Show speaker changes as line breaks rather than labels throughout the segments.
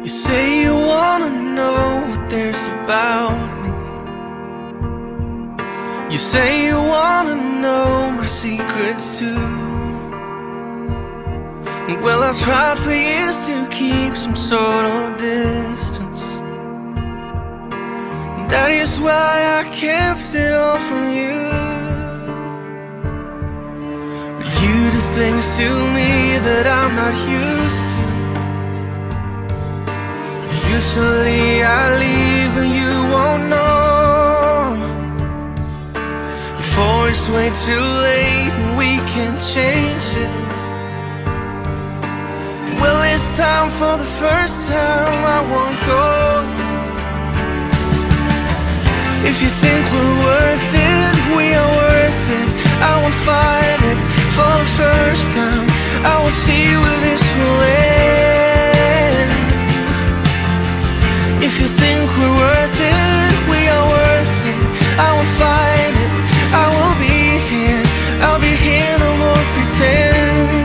You say you wanna know what there's about me. You say you wanna know my secrets too. Well, I've tried for years to keep some sort of distance. That is why I kept it all from you. You do things to me that I'm not used to. Usually I leave and you won't know, before it's way too late and we can change it. Well, this time for the first time I won't go. If you think we're worth it, we are worth it. I won't fight it for the first time. I will see where this will end. If you think we're worth it, we are worth it. I won't fight it, I will be here. I'll be here, no more pretend.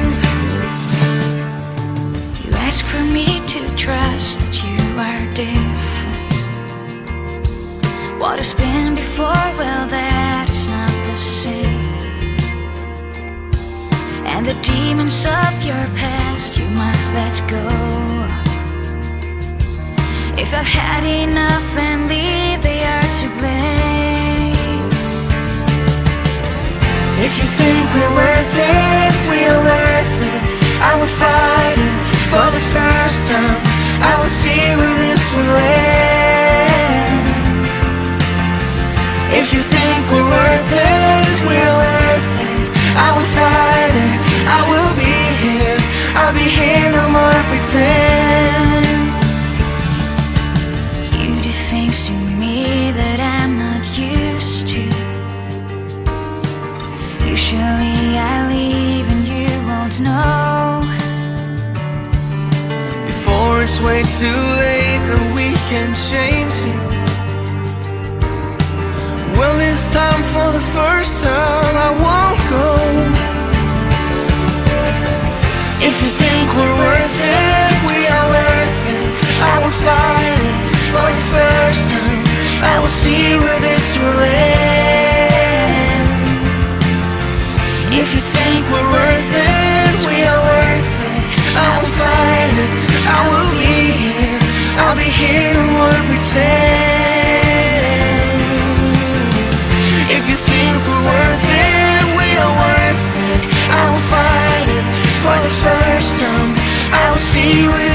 You ask for me to trust that you are different. What has been before, well, that is not the same. And the demons of your past you must let go. If I've had enough and leave, they are to blame.
If you think we're worth it, we are worth it. I will fight it for the first time. I will see where this will end. If you think we're worth it, we are worth it. I will fight it, I will be here. I'll be here, no more pretend.
You do things to me that I'm not used to. Usually I leave and you won't know,
before it's way too late and we can change it. Well, this time for the first time I won't go. If you think we're worth it, we are worth it. I will fight it for the first time. I will see where this will end. If you think we're worth it, we are worth it. I will fight it, I will be here. I'll be here, no more pretend. If you think we're worth it, we are worth it. I will fight it for the first time. I will see you.